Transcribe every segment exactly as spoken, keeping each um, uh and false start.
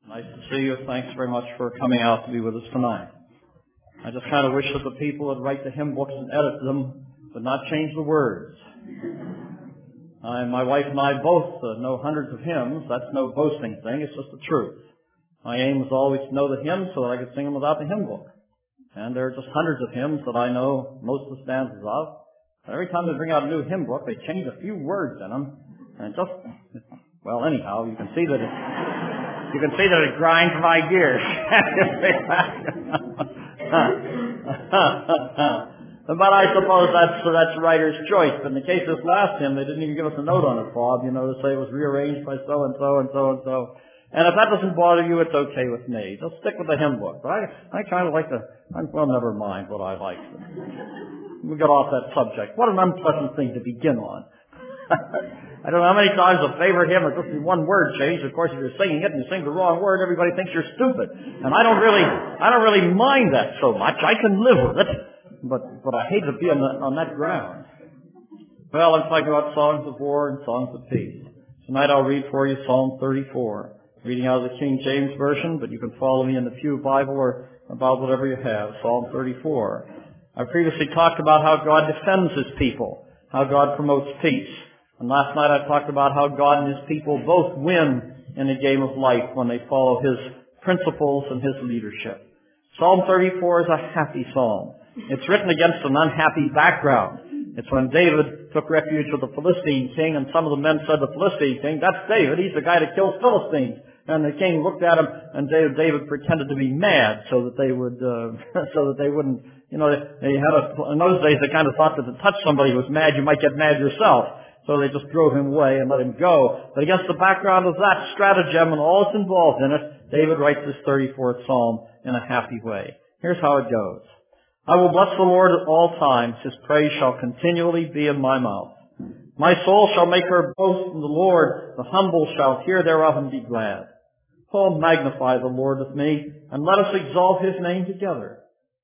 Nice to see you. Thanks very much for coming out to be with us tonight. I just kind of wish that the people that write the hymn books and edit them would not change the words. I, my wife and I both uh, know hundreds of hymns. That's no boasting thing. It's just the truth. My aim was always to know the hymns so that I could sing them without the hymn book. And there are just hundreds of hymns that I know most of the stanzas of. Every time they bring out a new hymn book, they change a few words in them. And just, well, anyhow, you can see that it, you can see that it grinds my gears. But I suppose that's that's writer's choice. But in the case of this last hymn, they didn't even give us a note on it, Bob, you know, to say it was rearranged by so-and-so and so-and-so. And if that doesn't bother you, it's okay with me. Just stick with the hymn book. But I, I kind of like to, well, never mind what I like. We got off that subject. What an unpleasant thing to begin on. I don't know how many times a favorite hymn has just been one word changed. Of course, if you're singing it and you sing the wrong word, everybody thinks you're stupid. And I don't really, I don't really mind that so much. I can live with it. But, but I hate to be on, the, on that ground. Well, I'm talking about songs of war and songs of peace. Tonight I'll read for you Psalm thirty-four. Reading out of the King James Version, but you can follow me in the Pew Bible or about whatever you have. Psalm thirty-four. I previously talked about how God defends His people, how God promotes peace. And last night I talked about how God and His people both win in the game of life when they follow His principles and His leadership. Psalm thirty-four is a happy psalm. It's written against an unhappy background. It's when David took refuge with the Philistine king, and some of the men said, the Philistine king, that's David, he's the guy that kills Philistines. And the king looked at him, and David, David pretended to be mad so that they would, uh, so that they wouldn't, you know, they, they had a, in those days they kind of thought that to touch somebody who was mad, you might get mad yourself. So they just drove him away and let him go. But against the background of that stratagem and all that's involved in it, David writes this thirty-fourth Psalm in a happy way. Here's how it goes. I will bless the Lord at all times. His praise shall continually be in my mouth. My soul shall make her boast in the Lord. The humble shall hear thereof and be glad. Oh, magnify the Lord with me, and let us exalt His name together.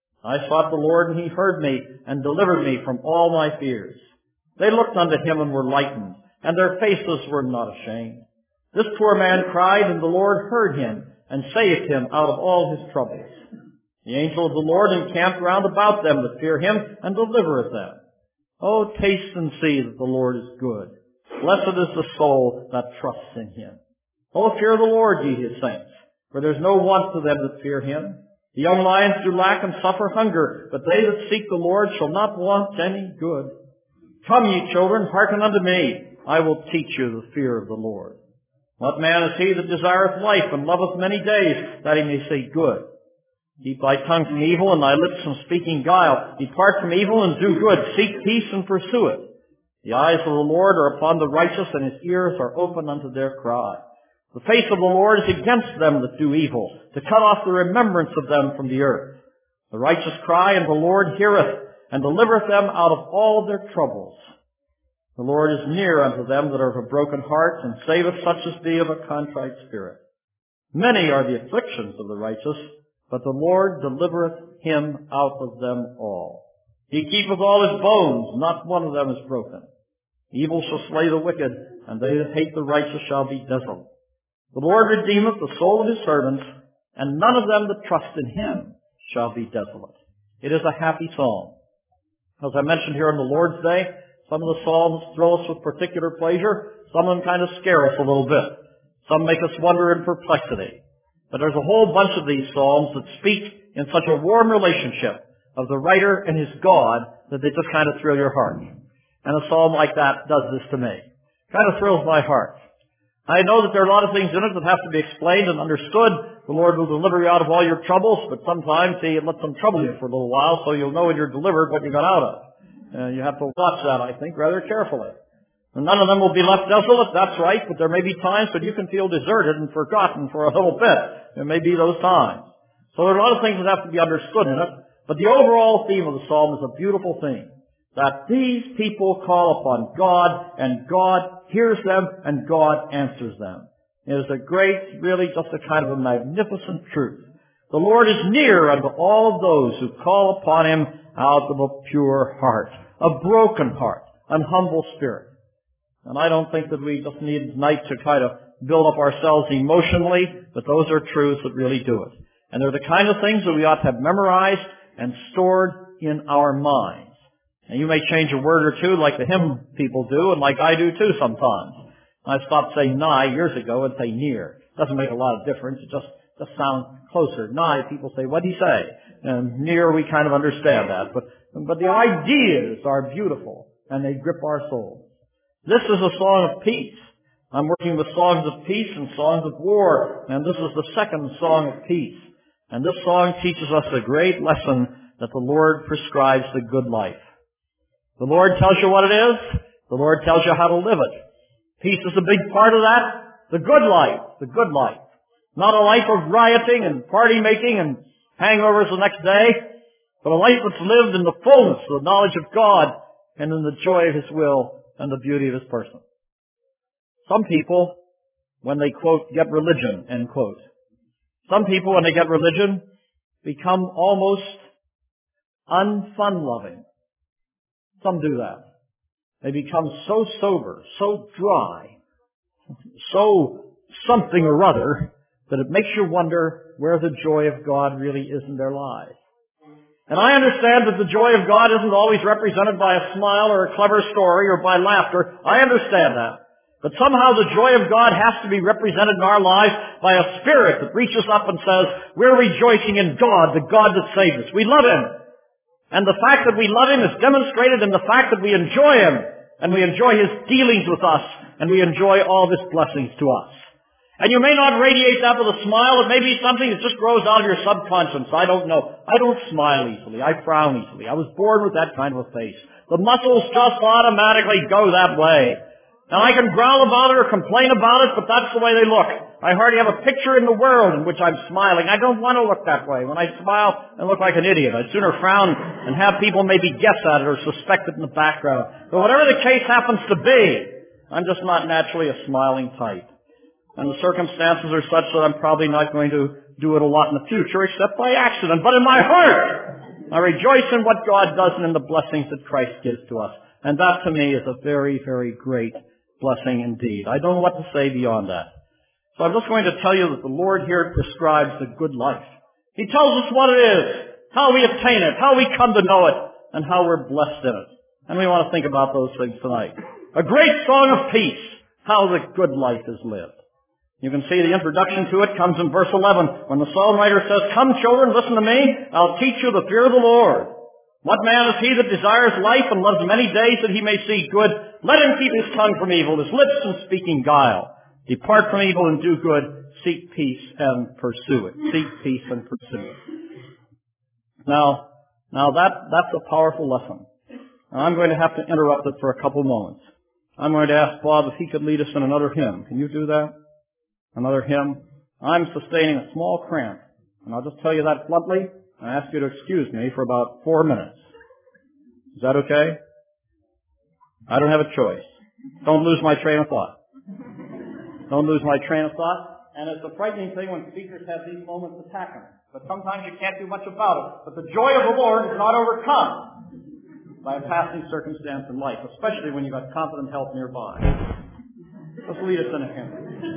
I sought the Lord, and He heard me, and delivered me from all my fears. They looked unto Him and were lightened, and their faces were not ashamed. This poor man cried, and the Lord heard him, and saved him out of all his troubles. The angel of the Lord encamped round about them that fear Him, and delivereth them. Oh, taste and see that the Lord is good. Blessed is the soul that trusts in Him. Oh, fear the Lord, ye His saints, for there is no want to them that fear Him. The young lions do lack and suffer hunger, but they that seek the Lord shall not want any good. Come, ye children, hearken unto me. I will teach you the fear of the Lord. What man is he that desireth life and loveth many days, that he may say good? Keep thy tongue from evil and thy lips from speaking guile. Depart from evil and do good. Seek peace and pursue it. The eyes of the Lord are upon the righteous, and His ears are open unto their cry. The face of the Lord is against them that do evil, to cut off the remembrance of them from the earth. The righteous cry, and the Lord heareth, and delivereth them out of all their troubles. The Lord is near unto them that are of a broken heart, and saveth such as be of a contrite spirit. Many are the afflictions of the righteous, but the Lord delivereth him out of them all. He keepeth all his bones, not one of them is broken. Evil shall slay the wicked, and they that hate the righteous shall be desolate. The Lord redeemeth the soul of His servants, and none of them that trust in Him shall be desolate. It is a happy psalm. As I mentioned here on the Lord's Day, some of the psalms thrill us with particular pleasure. Some of them kind of scare us a little bit. Some make us wonder in perplexity. But there's a whole bunch of these psalms that speak in such a warm relationship of the writer and his God that they just kind of thrill your heart. And a psalm like that does this to me. Kind of thrills my heart. I know that there are a lot of things in it that have to be explained and understood. The Lord will deliver you out of all your troubles, but sometimes He lets them trouble you for a little while so you'll know when you're delivered what you got out of. Uh, you have to watch that, I think, rather carefully. And none of them will be left desolate, that's right, but there may be times when you can feel deserted and forgotten for a little bit. There may be those times. So there are a lot of things that have to be understood in it, but the overall theme of the psalm is a beautiful theme. That these people call upon God, and God hears them, and God answers them. It is a great, really just a kind of a magnificent truth. The Lord is near unto all those who call upon Him out of a pure heart, a broken heart, an humble spirit. And I don't think that we just need tonight to try to build up ourselves emotionally, but those are truths that really do it. And they're the kind of things that we ought to have memorized and stored in our minds. And you may change a word or two like the hymn people do, and like I do too sometimes. I stopped saying nigh years ago and say near. It doesn't make a lot of difference. It just, just sounds closer. Nigh, people say, what'd he say? And near, we kind of understand that. But, but the ideas are beautiful, and they grip our souls. This is a song of peace. I'm working with songs of peace and songs of war, and this is the second song of peace. And this song teaches us a great lesson that the Lord prescribes the good life. The Lord tells you what it is. The Lord tells you how to live it. Peace is a big part of that. The good life. The good life. Not a life of rioting and party making and hangovers the next day, but a life that's lived in the fullness of the knowledge of God and in the joy of His will and the beauty of His person. Some people, when they, quote, get religion, end quote. Some people, when they get religion, become almost unfun-loving. Some do that. They become so sober, so dry, so something or other, that it makes you wonder where the joy of God really is in their lives. And I understand that the joy of God isn't always represented by a smile or a clever story or by laughter. I understand that. But somehow the joy of God has to be represented in our lives by a spirit that reaches up and says, we're rejoicing in God, the God that saved us. We love Him. And the fact that we love Him is demonstrated in the fact that we enjoy Him, and we enjoy His dealings with us, and we enjoy all of His blessings to us. And you may not radiate that with a smile. It may be something that just grows out of your subconscious. I don't know. I don't smile easily. I frown easily. I was born with that kind of a face. The muscles just automatically go that way. And I can growl about it or complain about it, but that's the way they look. I hardly have a picture in the world in which I'm smiling. I don't want to look that way. When I smile, I look like an idiot. I'd sooner frown and have people maybe guess at it or suspect it in the background. But whatever the case happens to be, I'm just not naturally a smiling type. And the circumstances are such that I'm probably not going to do it a lot in the future except by accident. But in my heart, I rejoice in what God does and in the blessings that Christ gives to us. And that to me is a very, very great blessing indeed. I don't know what to say beyond that. So I'm just going to tell you that the Lord here prescribes the good life. He tells us what it is, how we obtain it, how we come to know it, and how we're blessed in it. And we want to think about those things tonight. A great song of peace, how the good life is lived. You can see the introduction to it comes in verse eleven, when the psalm writer says, come children, listen to me, I'll teach you the fear of the Lord. What man is he that desires life and loves many days that he may see good? Let him keep his tongue from evil, his lips from speaking guile. Depart from evil and do good. Seek peace and pursue it. Seek peace and pursue it. Now, now that, that's a powerful lesson. Now I'm going to have to interrupt it for a couple moments. I'm going to ask Bob if he could lead us in another hymn. Can you do that? Another hymn? I'm sustaining a small cramp. And I'll just tell you that bluntly. I ask you to excuse me for about four minutes. Is that okay? I don't have a choice. Don't lose my train of thought. Don't lose my train of thought. And it's a frightening thing when speakers have these moments attack them. But sometimes you can't do much about it. But the joy of the Lord is not overcome by a passing circumstance in life, especially when you've got competent help nearby. Let's lead us in a hymn.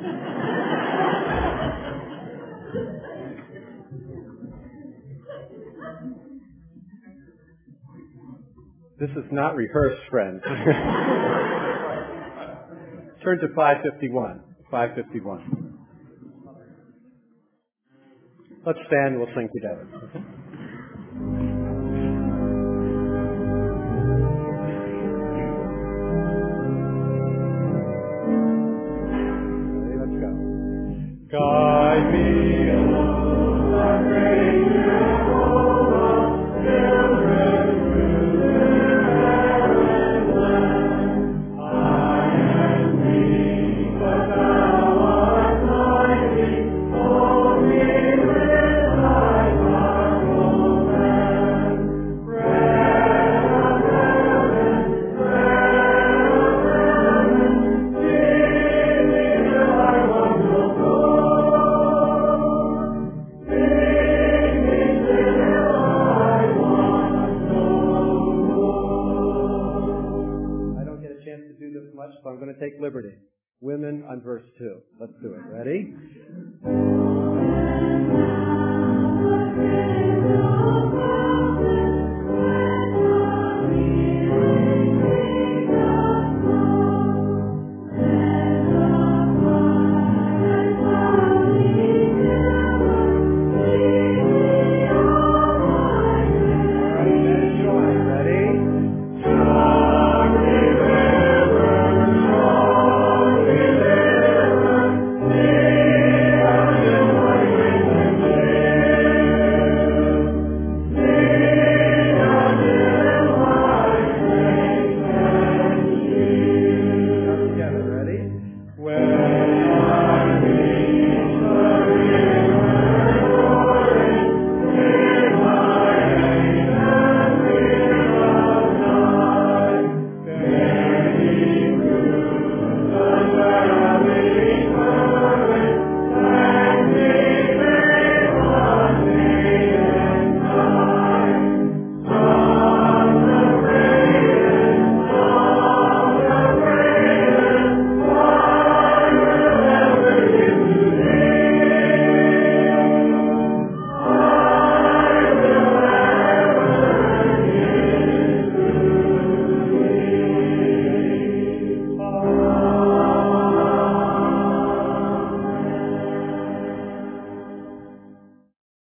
This is not rehearsed, friends. Turn to five fifty-one. five fifty-one. Let's stand, we'll sing together. Okay, let's go. Guide me along the great Jehovah, children.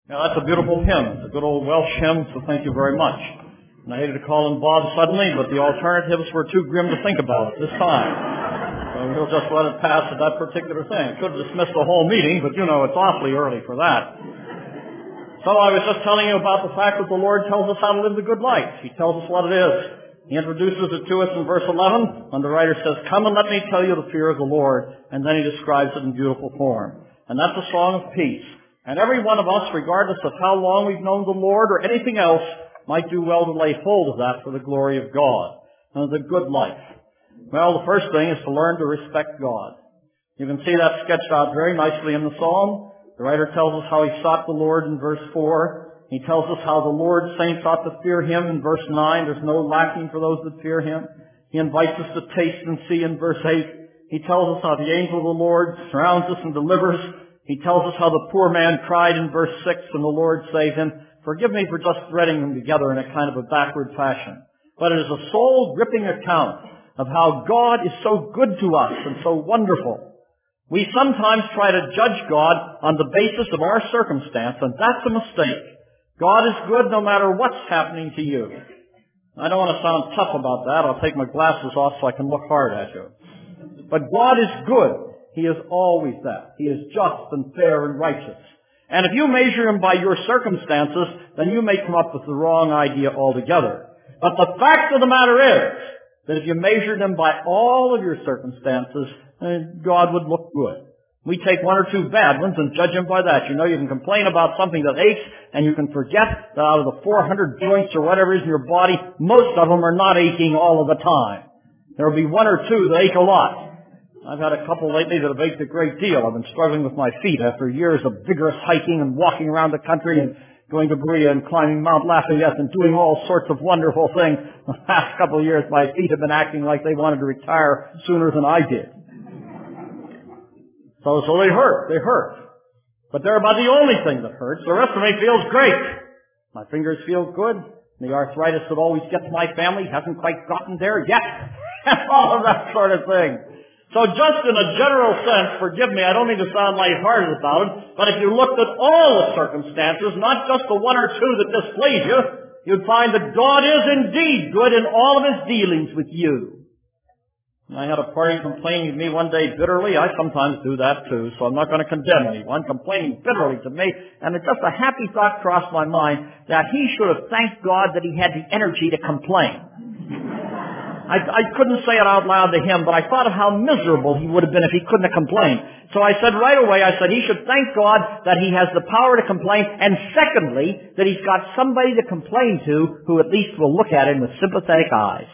Now, that's a beautiful hymn. It's a good old Welsh hymn, so thank you very much. And I hated to call him Bob suddenly, but the alternatives were too grim to think about at this time. So we'll just let it pass at that particular thing. Could have dismissed the whole meeting, but you know, it's awfully early for that. So I was just telling you about the fact that the Lord tells us how to live the good life. He tells us what it is. He introduces it to us in verse eleven, when the writer says, "Come and let me tell you the fear of the Lord," and then he describes it in beautiful form. And that's a song of peace. And every one of us, regardless of how long we've known the Lord or anything else, might do well to lay hold of that for the glory of God. And the good life. Well, the first thing is to learn to respect God. You can see that sketched out very nicely in the psalm. The writer tells us how he sought the Lord in verse four. He tells us how the Lord's saints ought to fear him in verse nine. There's no lacking for those that fear him. He invites us to taste and see in verse eight. He tells us how the angel of the Lord surrounds us and delivers. He tells us how the poor man cried in verse six and the Lord saved him. Forgive me for just threading them together in a kind of a backward fashion. But it is a soul-gripping account of how God is so good to us and so wonderful. We sometimes try to judge God on the basis of our circumstance, and that's a mistake. God is good no matter what's happening to you. I don't want to sound tough about that. I'll take my glasses off so I can look hard at you. But God is good. He is always that. He is just and fair and righteous. And if you measure him by your circumstances, then you may come up with the wrong idea altogether. But the fact of the matter is that if you measured him by all of your circumstances, God would look good. We take one or two bad ones and judge him by that. You know, you can complain about something that aches, and you can forget that out of the four hundred joints or whatever is in your body, most of them are not aching all of the time. There will be one or two that ache a lot. I've had a couple lately that have ached a great deal. I've been struggling with my feet after years of vigorous hiking and walking around the country and going to Berea and climbing Mount Lafayette and doing all sorts of wonderful things. The last couple of years, my feet have been acting like they wanted to retire sooner than I did. So, so they hurt. They hurt. But they're about the only thing that hurts. The rest of me feels great. My fingers feel good. The arthritis that always gets my family hasn't quite gotten there yet. All of that sort of thing. So just in a general sense, forgive me, I don't mean to sound lighthearted about it, but if you looked at all the circumstances, not just the one or two that displease you, you'd find that God is indeed good in all of his dealings with you. I had a party complaining to me one day bitterly. I sometimes do that too, so I'm not going to condemn anyone complaining bitterly to me. And it just a happy thought crossed my mind that he should have thanked God that he had the energy to complain. I, I couldn't say it out loud to him, but I thought of how miserable he would have been if he couldn't have complained. So I said right away, I said he should thank God that he has the power to complain, and secondly, that he's got somebody to complain to who at least will look at him with sympathetic eyes.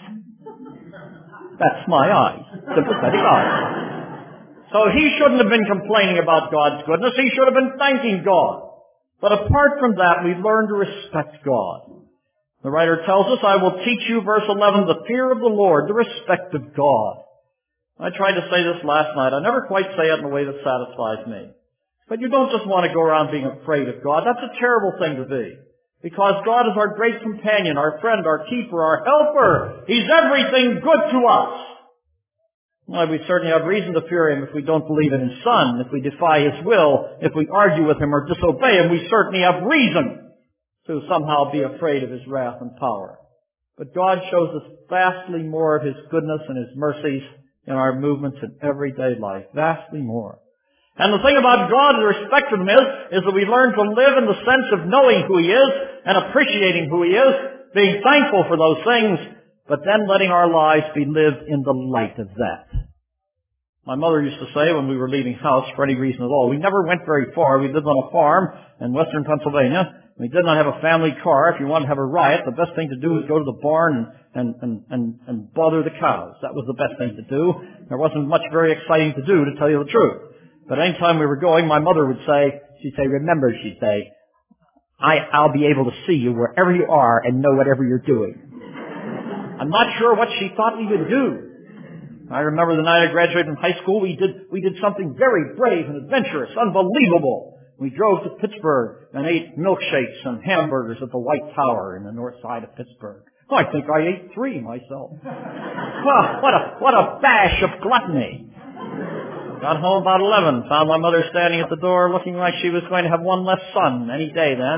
That's my eyes. Sympathetic eyes. So he shouldn't have been complaining about God's goodness. He should have been thanking God. But apart from that, we learn to respect God. The writer tells us, I will teach you, verse eleven, the fear of the Lord, the respect of God. I tried to say this last night. I never quite say it in a way that satisfies me. But you don't just want to go around being afraid of God. That's a terrible thing to be. Because God is our great companion, our friend, our keeper, our helper. He's everything good to us. Well, we certainly have reason to fear him if we don't believe in his Son, if we defy his will, if we argue with him or disobey him. We certainly have reason to somehow be afraid of his wrath and power. But God shows us vastly more of his goodness and his mercies in our movements in everyday life. Vastly more. And the thing about God and respect of him is, is that we learn to live in the sense of knowing who he is and appreciating who he is, being thankful for those things, but then letting our lives be lived in the light of that. My mother used to say when we were leaving house for any reason at all, we never went very far. We lived on a farm in western Pennsylvania. We did not have a family car. If you wanted to have a riot, the best thing to do was go to the barn and, and, and, and bother the cows. That was the best thing to do. There wasn't much very exciting to do, to tell you the truth. But any time we were going, my mother would say, she'd say, remember, she'd say, I, I'll be able to see you wherever you are and know whatever you're doing. I'm not sure what she thought we would do. I remember the night I graduated from high school, we did, we did something very brave and adventurous, unbelievable. We drove to Pittsburgh and ate milkshakes and hamburgers at the White Tower in the north side of Pittsburgh. Oh, I think I ate three myself. Well, what a, what a bash of gluttony. Got home about eleven, found my mother standing at the door looking like she was going to have one less son any day then.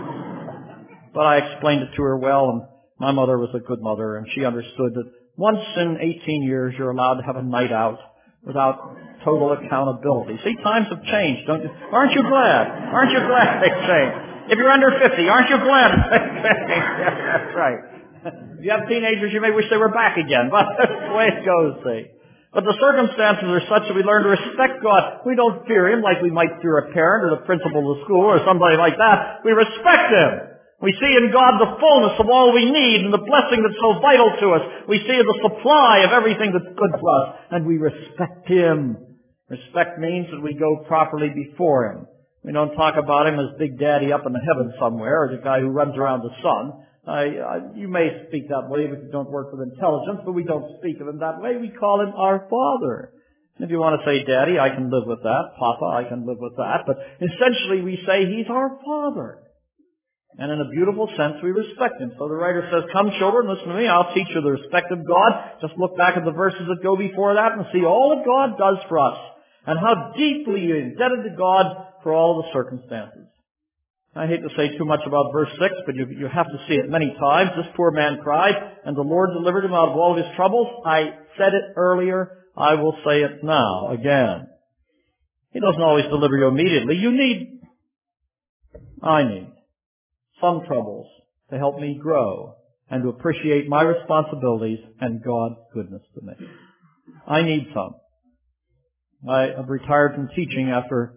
But I explained it to her well, and my mother was a good mother, and she understood that once in eighteen years you're allowed to have a night out without total accountability. See, times have changed, don't you? Aren't you glad? Aren't you glad they've changed? If you're under fifty, aren't you glad they've changed? That's right. If you have teenagers, you may wish they were back again, but that's the way it goes, see. But the circumstances are such that we learn to respect God. We don't fear Him like we might fear a parent or the principal of the school or somebody like that. We respect Him. We see in God the fullness of all we need and the blessing that's so vital to us. We see the supply of everything that's good for us, and we respect Him. Respect means that we go properly before Him. We don't talk about Him as Big Daddy up in the heavens somewhere, or the guy who runs around the sun. I, I, you may speak that way if you don't work with intelligence, but we don't speak of Him that way. We call Him our Father. And if you want to say Daddy, I can live with that. Papa, I can live with that. But essentially we say He's our Father. And in a beautiful sense, we respect Him. So the writer says, come children, listen to me, I'll teach you the respect of God. Just look back at the verses that go before that and see all that God does for us. And how deeply you're indebted to God for all the circumstances. I hate to say too much about verse six, but you, you have to see it many times. This poor man cried, and the Lord delivered him out of all of his troubles. I said it earlier. I will say it now again. He doesn't always deliver you immediately. You need, I need, some troubles to help me grow and to appreciate my responsibilities and God's goodness to me. I need some. I have retired from teaching after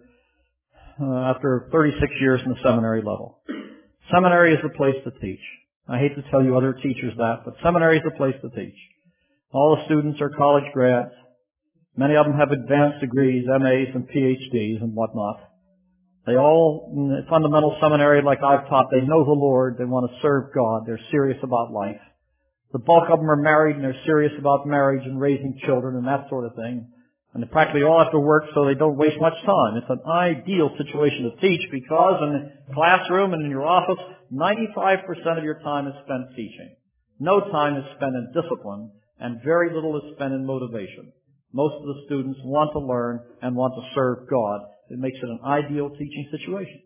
uh, after thirty-six years in the seminary level. Seminary is the place to teach. I hate to tell you other teachers that, but seminary is the place to teach. All the students are college grads. Many of them have advanced degrees, M As and P H Ds and whatnot. They all, in the fundamental seminary like I've taught, they know the Lord, they want to serve God, they're serious about life. The bulk of them are married and they're serious about marriage and raising children and that sort of thing. And they practically all have to work so they don't waste much time. It's an ideal situation to teach because in the classroom and in your office, ninety-five percent of your time is spent teaching. No time is spent in discipline and very little is spent in motivation. Most of the students want to learn and want to serve God. It makes it an ideal teaching situation.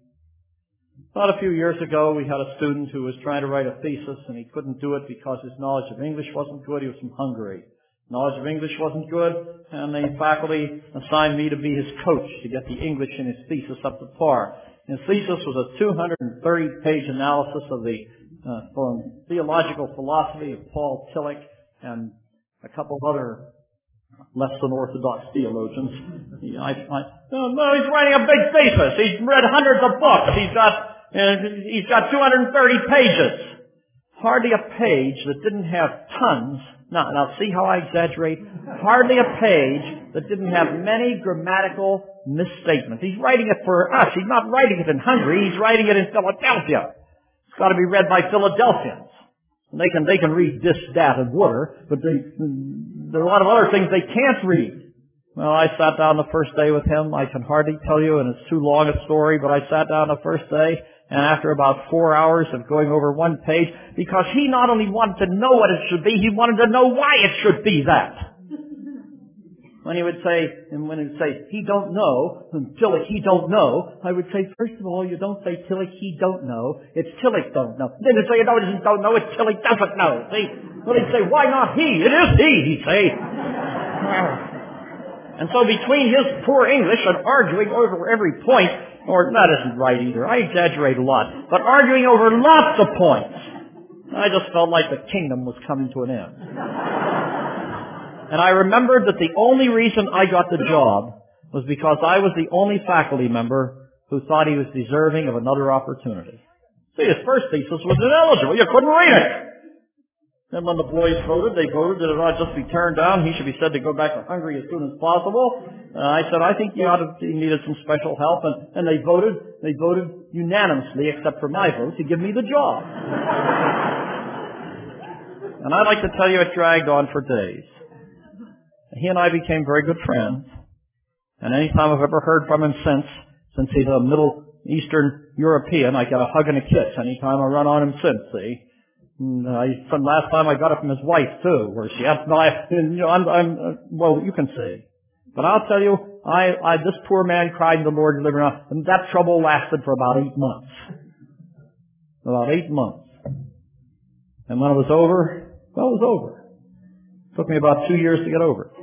About a few years ago, we had a student who was trying to write a thesis and he couldn't do it because his knowledge of English wasn't good. He was from Hungary. Knowledge of English wasn't good, and the faculty assigned me to be his coach to get the English in his thesis up to par. His thesis was a two hundred thirty page analysis of the uh, theological philosophy of Paul Tillich and a couple of other less than orthodox theologians. He, I, I, no, no, he's writing a big thesis. He's read hundreds of books. He's got uh, he's got two hundred thirty pages. Hardly a page that didn't have tons. Now, now see how I exaggerate? Hardly a page that didn't have many grammatical misstatements. He's writing it for us. He's not writing it in Hungary. He's writing it in Philadelphia. It's got to be read by Philadelphians. And they can they can read this, that, and water, but they, there are a lot of other things they can't read. Well, I sat down the first day with him. I can hardly tell you, and it's too long a story, but I sat down the first day. And after about four hours of going over one page, because he not only wanted to know what it should be, he wanted to know why it should be that. When he would say, and when he would say, he don't know, and Tillich, he don't know, I would say, first of all, you don't say Tillich, he don't know. It's Tillich don't know. Then he'd say, no, he don't know, it's Tillich doesn't know. See? Well, he'd say, why not he? It is he, he'd say. And so between his poor English and arguing over every point, or that isn't right either, I exaggerate a lot, but arguing over lots of points, I just felt like the kingdom was coming to an end. And I remembered that the only reason I got the job was because I was the only faculty member who thought he was deserving of another opportunity. See, his first thesis was ineligible. You couldn't read it. Then when the boys voted, they voted that it ought just be turned down. He should be said to go back to Hungary as soon as possible. Uh, I said, I think you ought to, he needed some special help. And, and they voted, they voted unanimously, except for my vote, to give me the job. And I'd like to tell you it dragged on for days. He and I became very good friends. And any time I've ever heard from him since, since he's a Middle Eastern European, I get a hug and a kiss any time I run on him since, see? And I, from last time I got it from his wife too, where she asked, no, I, you know, I'm, I'm, uh, well, you can see. But I'll tell you, I, I, this poor man cried to the Lord, deliver him, and that trouble lasted for about eight months. About eight months. And when it was over, well, it was over. It took me about two years to get over it.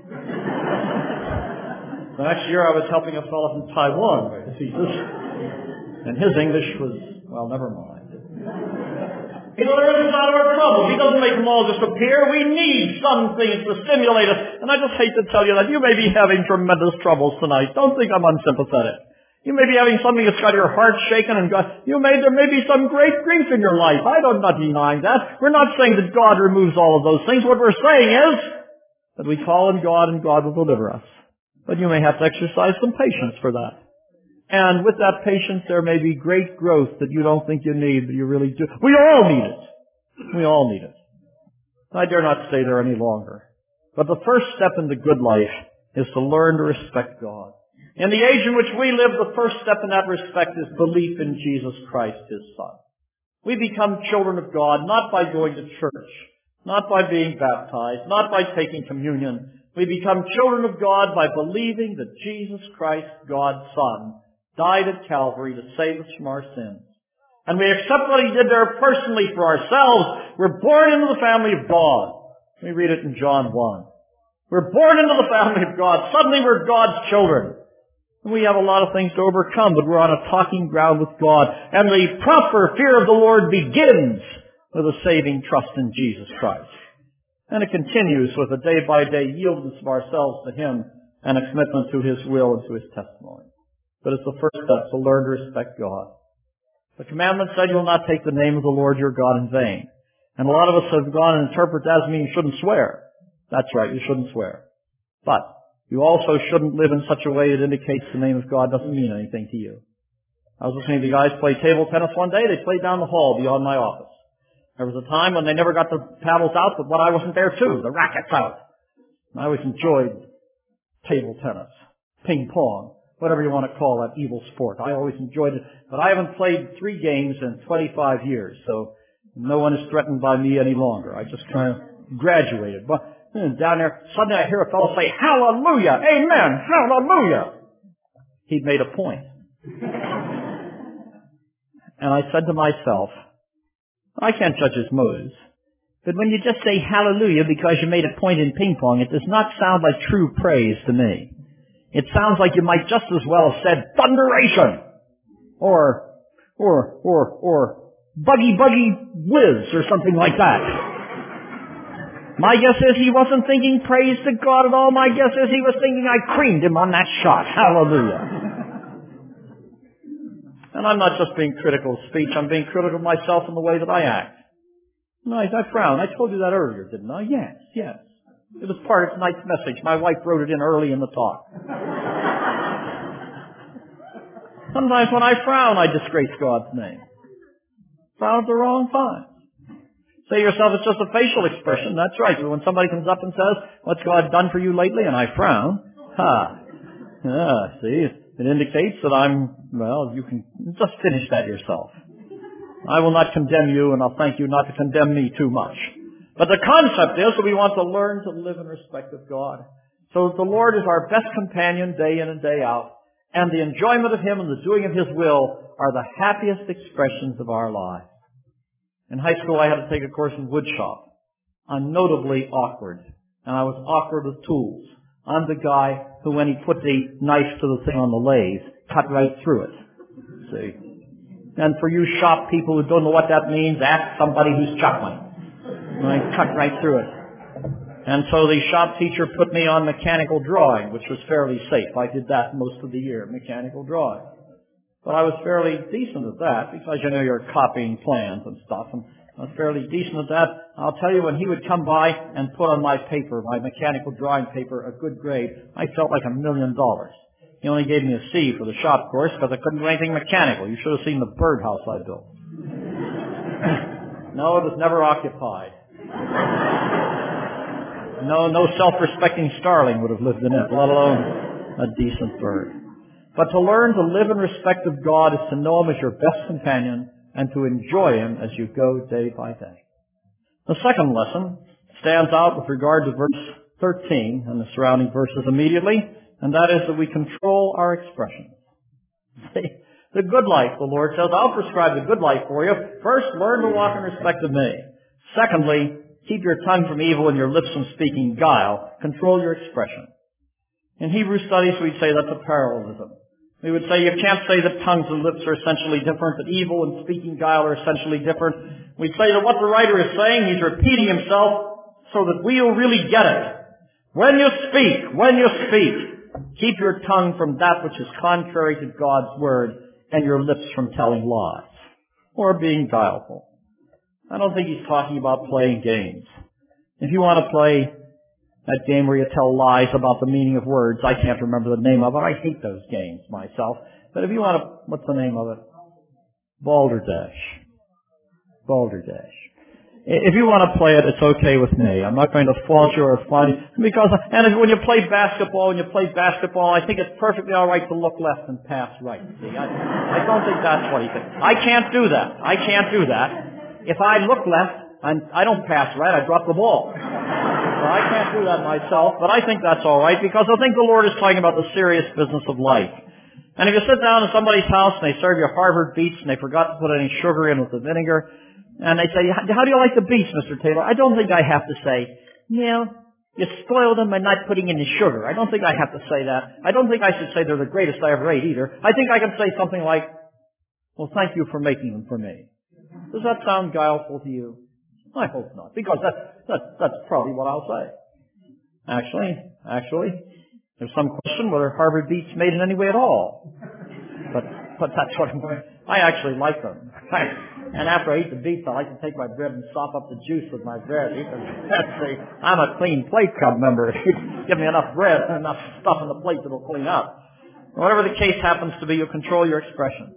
The next year I was helping a fellow from Taiwan with thesis, and his English was, well, never mind. You know, there isn't out of our trouble. He doesn't make them all disappear. We need some things to stimulate us. And I just hate to tell you that you may be having tremendous troubles tonight. Don't think I'm unsympathetic. You may be having something that's got your heart shaken and got, you may, there may be some great grief in your life. I don't, not denying that. We're not saying that God removes all of those things. What we're saying is that we call on God and God will deliver us. But you may have to exercise some patience for that. And with that patience, there may be great growth that you don't think you need, but you really do. We all need it. We all need it. I dare not stay there any longer. But the first step in the good life is to learn to respect God. In the age in which we live, the first step in that respect is belief in Jesus Christ, His Son. We become children of God not by going to church, not by being baptized, not by taking communion. We become children of God by believing that Jesus Christ, God's Son, died at Calvary to save us from our sins. And we accept what He did there personally for ourselves. We're born into the family of God. We read it in John one. We're born into the family of God. Suddenly we're God's children. And we have a lot of things to overcome, but we're on a talking ground with God. And the proper fear of the Lord begins with a saving trust in Jesus Christ. And it continues with a day-by-day yieldance of ourselves to Him and a commitment to His will and to His testimony. But it's the first step to learn to respect God. The commandment said you will not take the name of the Lord your God in vain. And a lot of us have gone and interpreted that as meaning you shouldn't swear. That's right, you shouldn't swear. But you also shouldn't live in such a way that indicates the name of God doesn't mean anything to you. I was listening to the guys play table tennis one day. They played down the hall beyond my office. There was a time when they never got the paddles out, but when I wasn't there too, the rackets out. And I always enjoyed table tennis, ping pong, whatever you want to call that evil sport. I always enjoyed it. But I haven't played three games in twenty-five years, so no one is threatened by me any longer. I just kind of graduated. But down there, suddenly I hear a fellow say, hallelujah, amen, hallelujah. He'd made a point. And I said to myself, I can't judge his motives, but when you just say hallelujah because you made a point in ping pong, it does not sound like true praise to me. It sounds like you might just as well have said thunderation or, or, or, or buggy buggy whiz or something like that. My guess is he wasn't thinking praise to God at all. My guess is he was thinking I creamed him on that shot. Hallelujah. And I'm not just being critical of speech. I'm being critical of myself in the way that I act. No, I frown. I told you that earlier, didn't I? Yes, yes. It was part of tonight's message. My wife wrote it in early in the talk. Sometimes when I frown, I disgrace God's name. Frown at the wrong time. Say to yourself, it's just a facial expression. That's right. But when somebody comes up and says, what's God done for you lately? And I frown. Ha. Ah, see, it indicates that I'm, well, you can just finish that yourself. I will not condemn you, and I'll thank you not to condemn me too much. But the concept is that we want to learn to live in respect of God. So that the Lord is our best companion day in and day out. And the enjoyment of Him and the doing of His will are the happiest expressions of our lives. In high school, I had to take a course in woodshop. I'm notably awkward. And I was awkward with tools. I'm the guy who, when he put the knife to the thing on the lathe, cut right through it. See? And for you shop people who don't know what that means, ask somebody who's chuckling. And I cut right through it. And so the shop teacher put me on mechanical drawing, which was fairly safe. I did that most of the year, mechanical drawing. But I was fairly decent at that, because you know you're copying plans and stuff, and I was fairly decent at that. I'll tell you, when he would come by and put on my paper, my mechanical drawing paper, a good grade, I felt like a million dollars. He only gave me a C for the shop course because I couldn't do anything mechanical. You should have seen the birdhouse I built. No, it was never occupied. No, no self-respecting starling would have lived in it, let alone a decent bird. But to learn to live in respect of God is to know Him as your best companion and to enjoy Him as you go day by day. The second lesson stands out with regard to verse thirteen and the surrounding verses immediately. and that is that we control our expressions. See, the good life, the Lord says, I'll prescribe the good life for you. First, learn to walk in respect of me. Secondly, keep your tongue from evil and your lips from speaking guile. Control your expression. In Hebrew studies, we'd say that's a parallelism. We would say you can't say that tongues and lips are essentially different, that evil and speaking guile are essentially different. We'd say that what the writer is saying, he's repeating himself so that we'll really get it. When you speak, when you speak, keep your tongue from that which is contrary to God's word and your lips from telling lies or being guileful. I don't think he's talking about playing games. If you want to play that game where you tell lies about the meaning of words, I can't remember the name of it. I hate those games myself. But if you want to, what's the name of it? Balderdash. Balderdash. If you want to play it, it's okay with me. I'm not going to fault you or find you. Because, and if, when you play basketball, when you play basketball, I think it's perfectly all right to look left and pass right. See, I, I don't think that's what he thinks. I can't do that. I can't do that. If I look left, and I don't pass right, I drop the ball. So I can't do that myself, but I think that's all right because I think the Lord is talking about the serious business of life. And if you sit down in somebody's house and they serve you Harvard beets and they forgot to put any sugar in with the vinegar, and they say, how do you like the beets, Mister Taylor? I don't think I have to say, you you spoiled them by not putting in the sugar. I don't think I have to say that. I don't think I should say they're the greatest I ever ate either. I think I can say something like, well, thank you for making them for me. Does that sound guileful to you? I hope not, because that's, that's, that's probably what I'll say. Actually, actually, there's some question whether Harvard beets made in any way at all. But, but that's what I'm going to, I actually like them. And after I eat the beets, I like to take my bread and sop up the juice with my bread. That's the, I'm a clean plate club member. Give me enough bread and enough stuff in the plate that'll clean up. Whatever the case happens to be, you control your expression.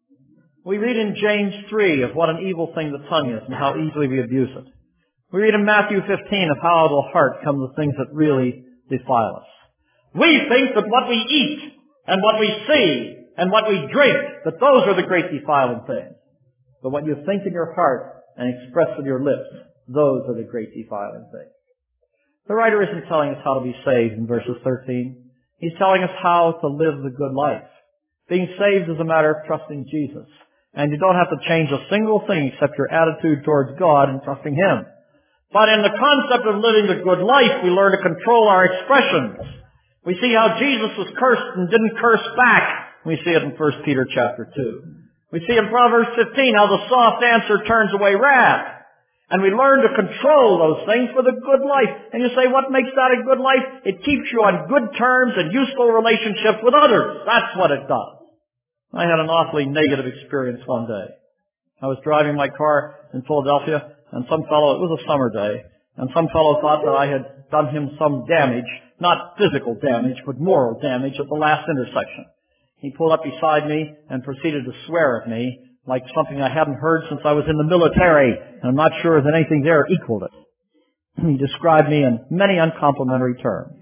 We read in James three of what an evil thing the tongue is and how easily we abuse it. We read in Matthew fifteen of how out of the heart come the things that really defile us. We think that what we eat and what we see and what we drink, that those are the great defiling things. But what you think in your heart and express with your lips, those are the great defiling things. The writer isn't telling us how to be saved in verses thirteen. He's telling us how to live the good life. Being saved is a matter of trusting Jesus. And you don't have to change a single thing except your attitude towards God and trusting Him. But in the concept of living the good life, we learn to control our expressions. We see how Jesus was cursed and didn't curse back. We see it in First Peter chapter two. We see in Proverbs fifteen how the soft answer turns away wrath. And we learn to control those things for the good life. And you say, what makes that a good life? It keeps you on good terms and useful relationships with others. That's what it does. I had an awfully negative experience one day. I was driving my car in Philadelphia, and some fellow, it was a summer day, and some fellow thought that I had done him some damage, not physical damage, but moral damage at the last intersection. He pulled up beside me and proceeded to swear at me like something I hadn't heard since I was in the military, and I'm not sure that anything there equaled it. He described me in many uncomplimentary terms.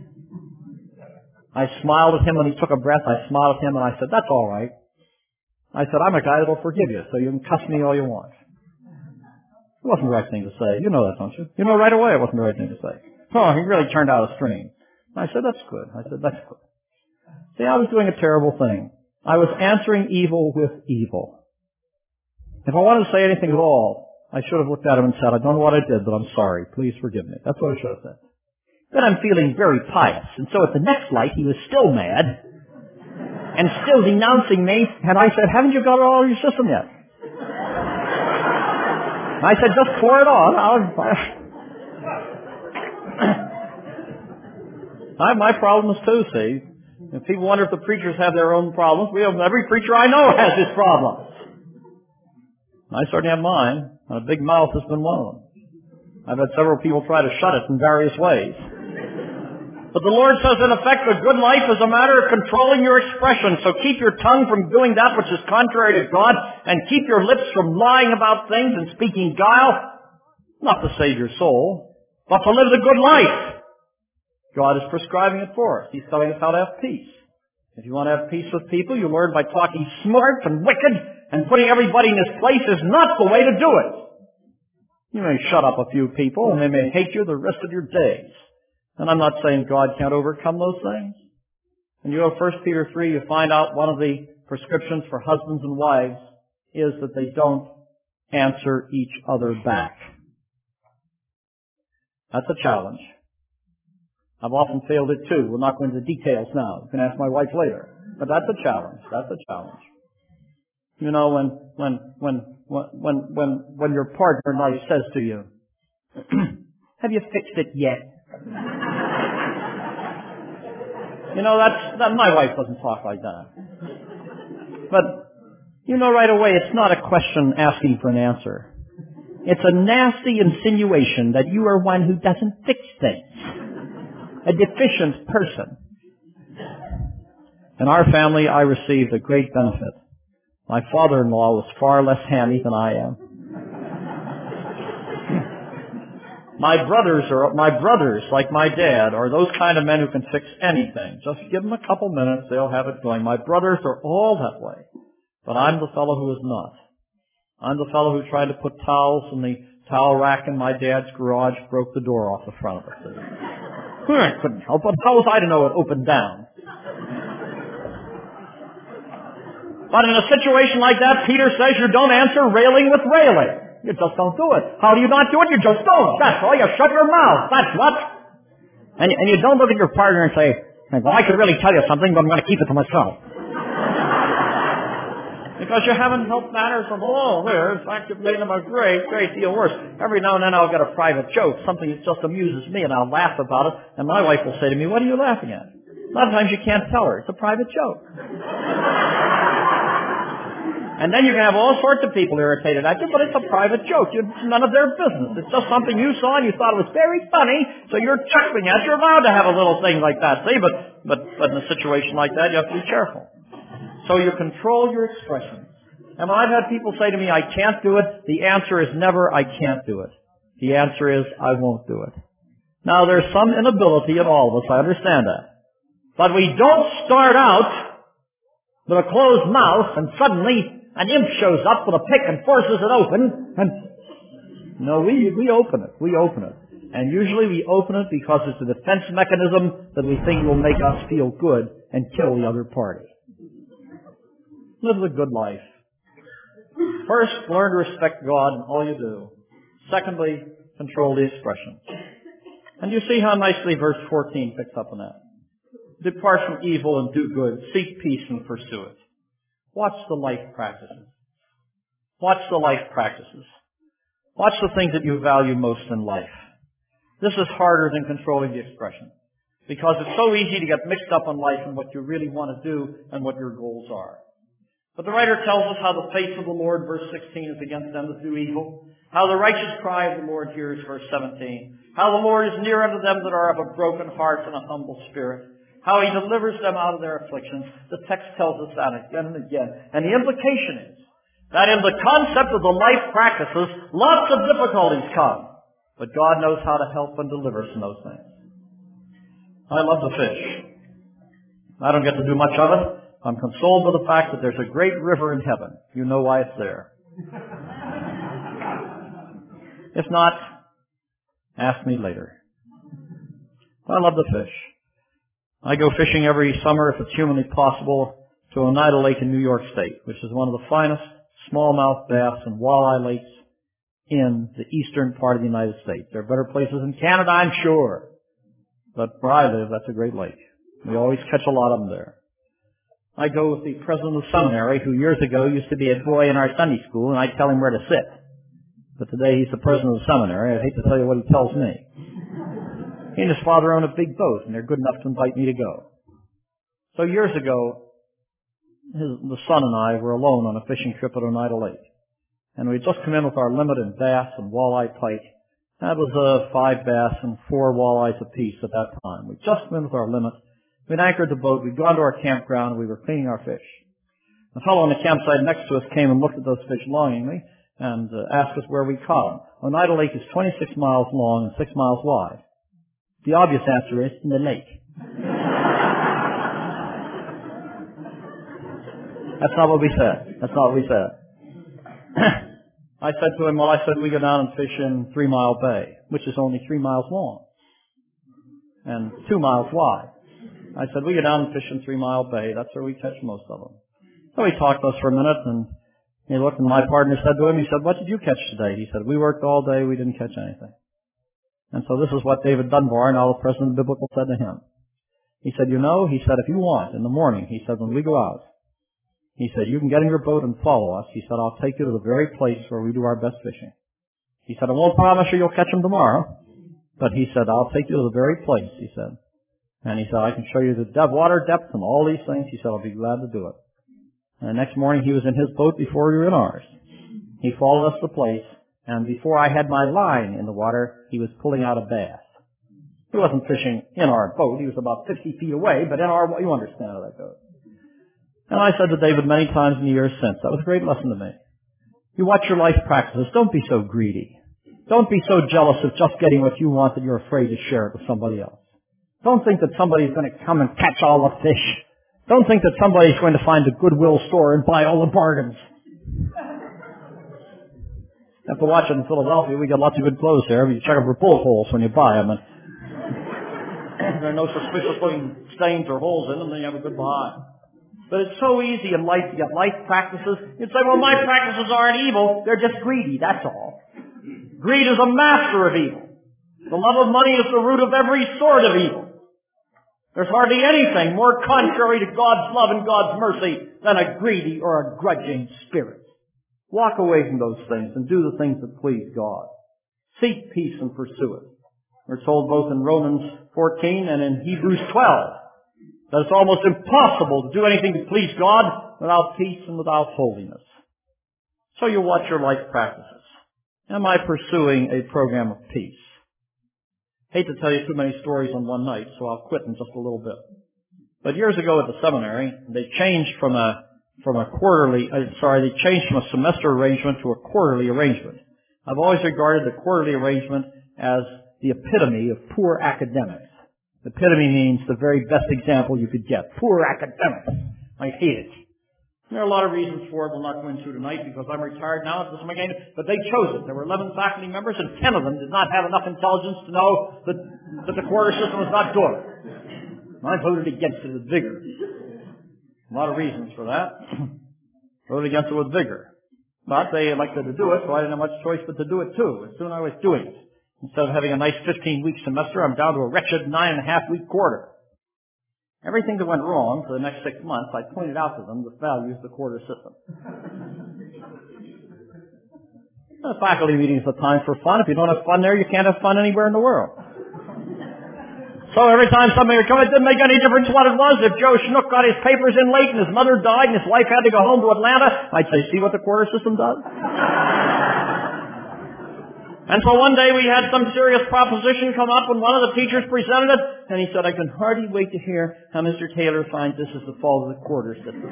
I smiled at him when he took a breath. I smiled at him and I said, that's all right. I said, I'm a guy that will forgive you, so you can cuss me all you want. It wasn't the right thing to say. You know that, don't you? You know right away it wasn't the right thing to say. Oh, he really turned out a string. I said, that's good. I said, that's good. See, I was doing a terrible thing. I was answering evil with evil. If I wanted to say anything at all, I should have looked at him and said, I don't know what I did, but I'm sorry. Please forgive me. That's what I should have said. Then I'm feeling very pious. And so at the next light, he was still mad and still denouncing me. And I said, haven't you got it all in your system yet? And I said, just pour it on. I'll, I have my problems too, see. If people wonder if the preachers have their own problems, we have, every preacher I know has his problems. I certainly have mine. A big mouth has been one of them. I've had several people try to shut it in various ways. But the Lord says, in effect, the good life is a matter of controlling your expression. So keep your tongue from doing that which is contrary to God, and keep your lips from lying about things and speaking guile, not to save your soul, but to live the good life. God is prescribing it for us. He's telling us how to have peace. If you want to have peace with people, you learn by talking smart and wicked, and putting everybody in his place is not the way to do it. You may shut up a few people, and they may hate you the rest of your days. And I'm not saying God can't overcome those things. When you go to First Peter three, you find out one of the prescriptions for husbands and wives is that they don't answer each other back. That's a challenge. I've often failed it too. We'll not go into the details now. You can ask my wife later. But that's a challenge. That's a challenge. You know, when, when, when, when, when, when your partner in life says to you, have you fixed it yet? You know, that's, that, my wife doesn't talk like that. But, you know right away, it's not a question asking for an answer. It's a nasty insinuation that you are one who doesn't fix things. A deficient person. In our family, I received a great benefit. My father-in-law was far less handy than I am. My brothers are, my brothers, like my dad, are those kind of men who can fix anything. Just give them a couple minutes, they'll have it going. My brothers are all that way. But I'm the fellow who is not. I'm the fellow who tried to put towels in the towel rack in my dad's garage, broke the door off the front of it. I couldn't help it. How was I to know it opened down? But in a situation like that, Peter says you don't answer railing with railing. You just don't do it. How do you not do it? You just don't. That's all. You shut your mouth. That's what. And, and you don't look at your partner and say, well, I could really tell you something, but I'm going to keep it to myself. Because you haven't helped matters along there. In fact, you've made them a great, great deal worse. Every now and then I'll get a private joke, something that just amuses me, and I'll laugh about it, and my wife will say to me, what are you laughing at? A lot of times you can't tell her. It's a private joke. And then you can have all sorts of people irritated at you, but it's a private joke. It's none of their business. It's just something you saw and you thought it was very funny, so you're chuckling at it. You're allowed to have a little thing like that, see? But, but, but in a situation like that, you have to be careful. So you control your expressions. And when I've had people say to me, I can't do it, the answer is never, I can't do it. The answer is, I won't do it. Now, there's some inability in all of us, I understand that. But we don't start out with a closed mouth and suddenly an imp shows up with a pick and forces it open, and no, we, we open it. We open it. And usually we open it because it's a defense mechanism that we think will make us feel good and kill the other party. Live a good life. First, learn to respect God in all you do. Secondly, control the expressions. And you see how nicely verse fourteen picks up on that. Depart from evil and do good. Seek peace and pursue it. Watch the life practices. Watch the life practices. Watch the things that you value most in life. This is harder than controlling the expression, because it's so easy to get mixed up in life and what you really want to do and what your goals are. But the writer tells us how the face of the Lord, verse sixteen, is against them that do evil. How the righteous cry of the Lord hears, verse seventeen. How the Lord is near unto them that are of a broken heart and a humble spirit. How He delivers them out of their afflictions. The text tells us that again and again. And the implication is that in the concept of the life practices, lots of difficulties come. But God knows how to help and deliver us in those things. I love to fish. I don't get to do much of it. I'm consoled by the fact that there's a great river in heaven. You know why it's there. If not, ask me later. I love to fish. I go fishing every summer, if it's humanly possible, to Oneida Lake in New York State, which is one of the finest smallmouth bass and walleye lakes in the eastern part of the United States. There are better places in Canada, I'm sure. But where I live, that's a great lake. We always catch a lot of them there. I go with the president of the seminary, who years ago used to be a boy in our Sunday school, and I tell him where to sit. But today he's the president of the seminary. I'd hate to tell you what he tells me. He and his father own a big boat, and they're good enough to invite me to go. So years ago, his, the son and I were alone on a fishing trip at Oneida Lake. And we'd just come in with our limit in bass and walleye pike. That was uh, five bass and four walleyes apiece at that time. We'd just come in with our limit. We'd anchored the boat. We'd gone to our campground, and we were cleaning our fish. The fellow on the campsite next to us came and looked at those fish longingly and uh, asked us where we caught them. Oneida Lake is twenty-six miles long and six miles wide. The obvious answer is in the lake. That's not what we said. That's not what we said. I said to him, well, I said we go down and fish in Three Mile Bay, which is only three miles long and two miles wide. I said, we go down and fish in Three Mile Bay. That's where we catch most of them. So he talked to us for a minute, and he looked, and my partner said to him, he said, what did you catch today? He said, we worked all day. We didn't catch anything. And so this is what David Dunbar, now the president of the Biblical, said to him. He said, you know, he said, if you want, in the morning, he said, when we go out, he said, you can get in your boat and follow us. He said, I'll take you to the very place where we do our best fishing. He said, I won't promise you you'll catch them tomorrow, but he said, I'll take you to the very place, he said. And he said, I can show you the depth, water depth and all these things. He said, I'll be glad to do it. And the next morning he was in his boat before we were in ours. He followed us to the place, and before I had my line in the water, he was pulling out a bass. He wasn't fishing in our boat. He was about fifty feet away, but in our, you understand how that goes. And I said to David many times in the years since, that was a great lesson to me. You watch your life practices. Don't be so greedy. Don't be so jealous of just getting what you want that you're afraid to share it with somebody else. Don't think that somebody's going to come and catch all the fish. Don't think that somebody's going to find a Goodwill store and buy all the bargains. After watching in Philadelphia, we got lots of good clothes there. You check out for bullet holes when you buy them. And there are no suspicious looking stains or holes in them, then you have a good buy. But it's so easy in life to get life practices. You'd say, well, my practices aren't evil. They're just greedy, that's all. Greed is a master of evil. The love of money is the root of every sort of evil. There's hardly anything more contrary to God's love and God's mercy than a greedy or a grudging spirit. Walk away from those things and do the things that please God. Seek peace and pursue it. We're told both in Romans fourteen and in Hebrews twelve that it's almost impossible to do anything to please God without peace and without holiness. So you watch your life practices. Am I pursuing a program of peace? Hate to tell you too many stories on one night, so I'll quit in just a little bit. But years ago at the seminary, they changed from a from a quarterly, uh, sorry, they changed from a semester arrangement to a quarterly arrangement. I've always regarded the quarterly arrangement as the epitome of poor academics. Epitome means the very best example you could get. Poor academics. I hate it. There are a lot of reasons for it we'll not go into tonight because I'm retired now. It doesn't make any, but they chose it. There were eleven faculty members and ten of them did not have enough intelligence to know that, that the quarter system was not good. And I voted against it with vigor. A lot of reasons for that. Voted against it with vigor. But they elected to do it, so I didn't have much choice but to do it too. As soon as I was doing it. Instead of having a nice fifteen-week semester, I'm down to a wretched nine and a half week quarter. Everything that went wrong for the next six months, I pointed out to them the values of the quarter system. The faculty meeting is a time for fun. If you don't have fun there, you can't have fun anywhere in the world. So every time somebody would come, it didn't make any difference what it was. If Joe Schnook got his papers in late and his mother died and his wife had to go home to Atlanta, I'd say, see what the quarter system does? And so one day we had some serious proposition come up and one of the teachers presented it, and he said, I can hardly wait to hear how Mister Taylor finds this is the fault of the quarter system.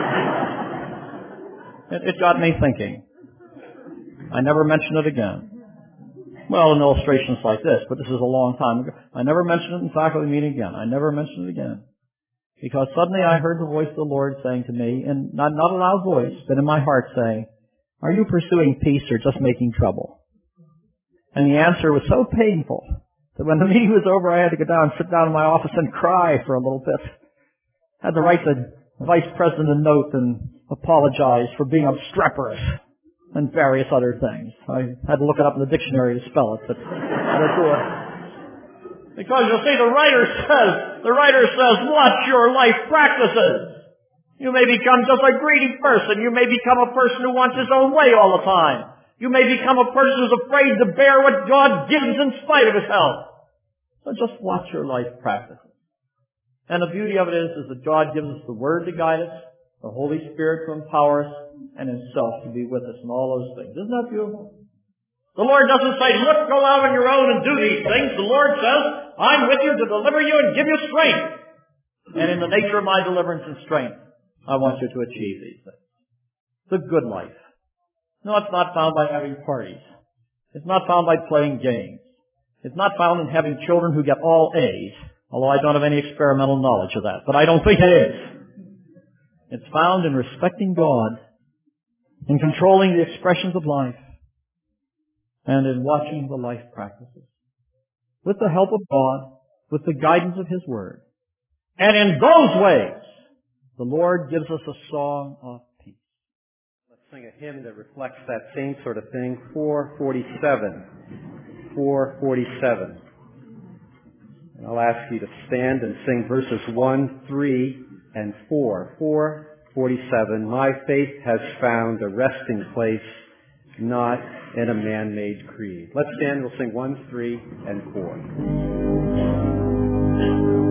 it, it got me thinking. I never mentioned it again. Well, in illustrations like this, but this is a long time ago. I never mentioned it in faculty meeting again. I never mentioned it again. Because suddenly I heard the voice of the Lord saying to me, and not, not a loud voice, but in my heart saying, are you pursuing peace or just making trouble? And the answer was so painful that when the meeting was over, I had to go down and sit down in my office and cry for a little bit. I had to write the vice president a note and apologize for being obstreperous and various other things. I had to look it up in the dictionary to spell it, but I had to do it. Because you see, the writer says, the writer says, watch your life practices. You may become just a greedy person. You may become a person who wants his own way all the time. You may become a person who's afraid to bear what God gives in spite of his help. So just watch your life practices. And the beauty of it is, is that God gives us the Word to guide us, the Holy Spirit to empower us, and Himself to be with us in all those things. Isn't that beautiful? The Lord doesn't say, look, go out on your own and do these things. The Lord says, I'm with you to deliver you and give you strength. And in the nature of my deliverance and strength, I want you to achieve these things. The good life. No, it's not found by having parties. It's not found by playing games. It's not found in having children who get all A's, although I don't have any experimental knowledge of that, but I don't think it is. It's found in respecting God, in controlling the expressions of life, and in watching the life practices. With the help of God, with the guidance of His Word, And in those ways, the Lord gives us a song of peace. Let's sing a hymn that reflects that same sort of thing. four forty-seven. four forty-seven. And I'll ask you to stand and sing verses one, three, and four. four forty-seven. My faith has found a resting place, not in a man-made creed. Let's stand. We'll sing one, three, and four.